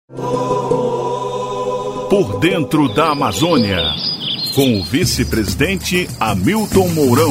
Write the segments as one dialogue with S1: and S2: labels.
S1: Por dentro da Amazônia, com o vice-presidente Hamilton Mourão.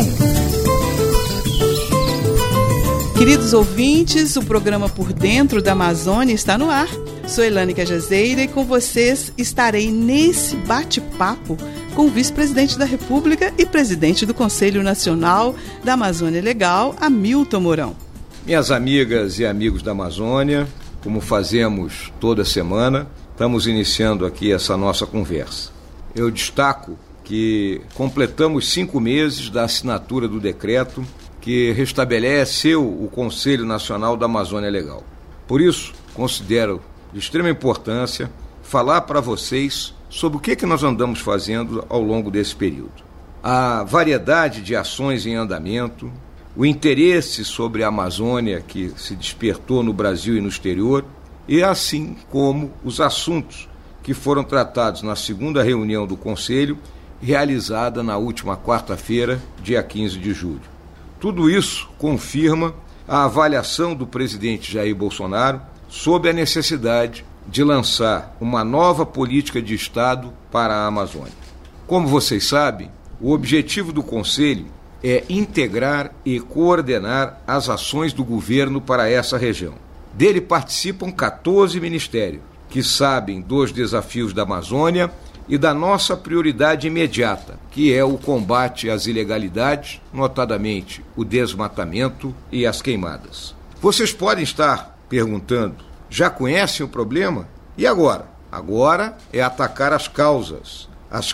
S2: Queridos ouvintes, o programa Por Dentro da Amazônia está no ar. Sou Elane Cajazeira e com vocês estarei nesse bate-papo com o vice-presidente da República e presidente do Conselho Nacional da Amazônia Legal, Hamilton Mourão.
S3: Minhas amigas e amigos da Amazônia, como fazemos toda semana, estamos iniciando aqui essa nossa conversa. Eu destaco que completamos 5 meses da assinatura do decreto que restabeleceu o Conselho Nacional da Amazônia Legal. Por isso, considero de extrema importância falar para vocês sobre o que nós andamos fazendo ao longo desse período. A variedade de ações em andamento, o interesse sobre a Amazônia que se despertou no Brasil e no exterior, e assim como os assuntos que foram tratados na segunda reunião do Conselho, realizada na última quarta-feira, dia 15 de julho. Tudo isso confirma a avaliação do presidente Jair Bolsonaro sobre a necessidade de lançar uma nova política de Estado para a Amazônia. Como vocês sabem, o objetivo do Conselho é integrar e coordenar as ações do governo para essa região. Dele participam 14 ministérios, que sabem dos desafios da Amazônia e da nossa prioridade imediata, que é o combate às ilegalidades, notadamente o desmatamento e as queimadas. Vocês podem estar perguntando, já conhecem o problema? E agora? Agora é atacar as causas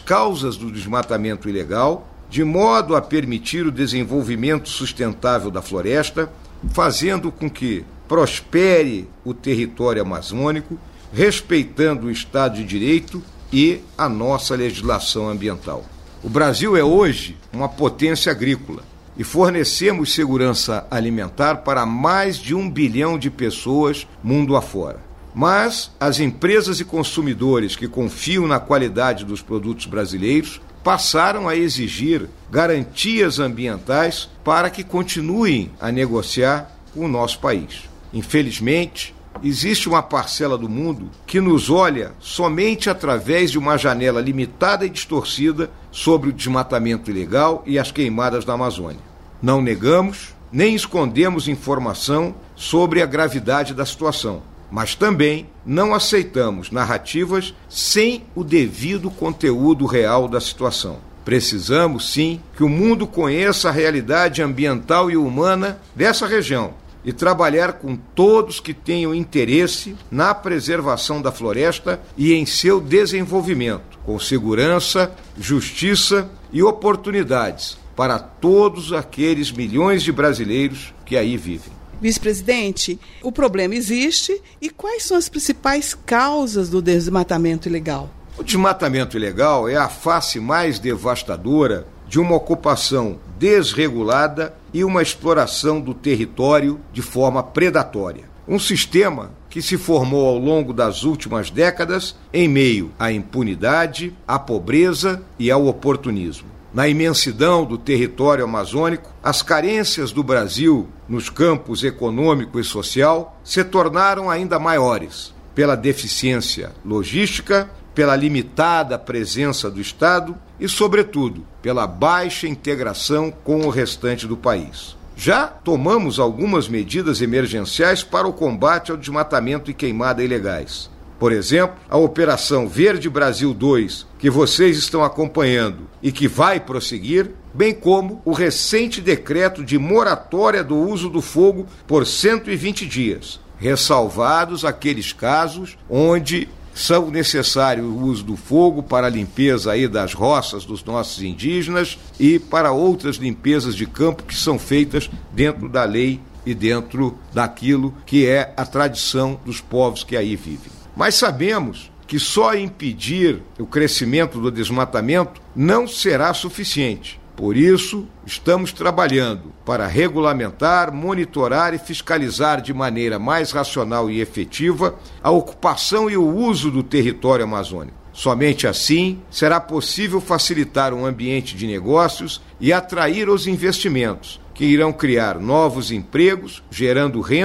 S3: do desmatamento ilegal, de modo a permitir o desenvolvimento sustentável da floresta, fazendo com que prospere o território amazônico, respeitando o Estado de Direito e a nossa legislação ambiental. O Brasil é hoje uma potência agrícola e fornecemos segurança alimentar para mais de 1 bilhão de pessoas mundo afora. Mas as empresas e consumidores que confiam na qualidade dos produtos brasileiros passaram a exigir garantias ambientais para que continuem a negociar com o nosso país. Infelizmente, existe uma parcela do mundo que nos olha somente através de uma janela limitada e distorcida sobre o desmatamento ilegal e as queimadas da Amazônia. Não negamos, nem escondemos informação sobre a gravidade da situação, mas também não aceitamos narrativas sem o devido conteúdo real da situação. Precisamos, sim, que o mundo conheça a realidade ambiental e humana dessa região e trabalhar com todos que tenham interesse na preservação da floresta e em seu desenvolvimento, com segurança, justiça e oportunidades para todos aqueles milhões de brasileiros que aí vivem.
S2: Vice-presidente, o problema existe e quais são as principais causas do desmatamento ilegal?
S3: O desmatamento ilegal é a face mais devastadora de uma ocupação desregulada e uma exploração do território de forma predatória. Um sistema que se formou ao longo das últimas décadas em meio à impunidade, à pobreza e ao oportunismo. Na imensidão do território amazônico, as carências do Brasil nos campos econômico e social se tornaram ainda maiores pela deficiência logística, pela limitada presença do Estado e, sobretudo, pela baixa integração com o restante do país. Já tomamos algumas medidas emergenciais para o combate ao desmatamento e queimada ilegais. Por exemplo, a Operação Verde Brasil 2, que vocês estão acompanhando e que vai prosseguir, bem como o recente decreto de moratória do uso do fogo por 120 dias, ressalvados aqueles casos onde são necessários o uso do fogo para a limpeza aí das roças dos nossos indígenas e para outras limpezas de campo que são feitas dentro da lei e dentro daquilo que é a tradição dos povos que aí vivem. Mas sabemos que só impedir o crescimento do desmatamento não será suficiente. Por isso, estamos trabalhando para regulamentar, monitorar e fiscalizar de maneira mais racional e efetiva a ocupação e o uso do território amazônico. Somente assim será possível facilitar um ambiente de negócios e atrair os investimentos, que irão criar novos empregos, gerando renda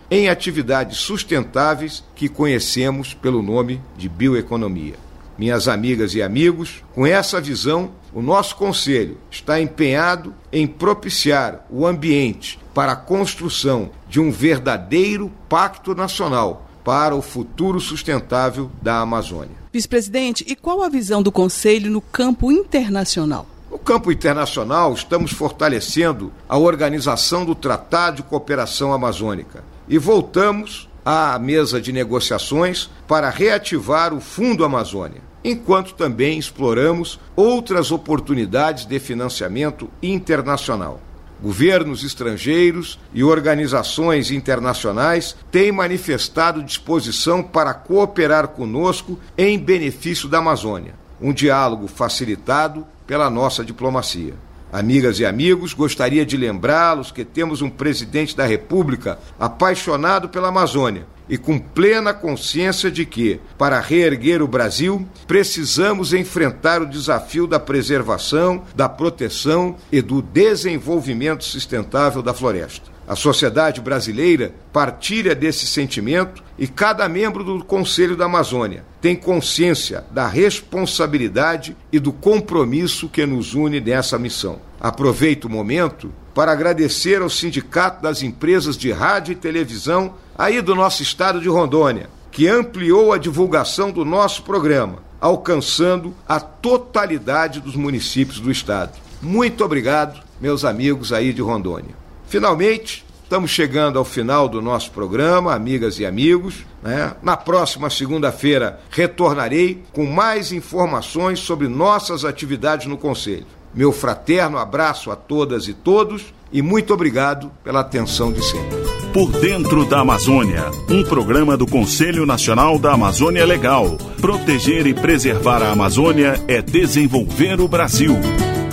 S3: em atividades sustentáveis que conhecemos pelo nome de bioeconomia. Minhas amigas e amigos, com essa visão, o nosso Conselho está empenhado em propiciar o ambiente para a construção de um verdadeiro pacto nacional para o futuro sustentável da Amazônia.
S2: Vice-presidente, e qual a visão do Conselho no campo internacional?
S3: No campo internacional, estamos fortalecendo a organização do Tratado de Cooperação Amazônica e voltamos à mesa de negociações para reativar o Fundo Amazônia, enquanto também exploramos outras oportunidades de financiamento internacional. Governos estrangeiros e organizações internacionais têm manifestado disposição para cooperar conosco em benefício da Amazônia, um diálogo facilitado pela nossa diplomacia. Amigas e amigos, gostaria de lembrá-los que temos um presidente da República apaixonado pela Amazônia e com plena consciência de que, para reerguer o Brasil, precisamos enfrentar o desafio da preservação, da proteção e do desenvolvimento sustentável da floresta. A sociedade brasileira partilha desse sentimento e cada membro do Conselho da Amazônia tem consciência da responsabilidade e do compromisso que nos une nessa missão. Aproveito o momento para agradecer ao Sindicato das Empresas de Rádio e Televisão aí do nosso estado de Rondônia, que ampliou a divulgação do nosso programa, alcançando a totalidade dos municípios do estado. Muito obrigado, meus amigos aí de Rondônia. Finalmente, estamos chegando ao final do nosso programa, amigas e amigos, né? Na próxima segunda-feira retornarei com mais informações sobre nossas atividades no Conselho. Meu fraterno abraço a todas e todos e muito obrigado pela atenção de sempre.
S1: Por Dentro da Amazônia, um programa do Conselho Nacional da Amazônia Legal. Proteger e preservar a Amazônia é desenvolver o Brasil.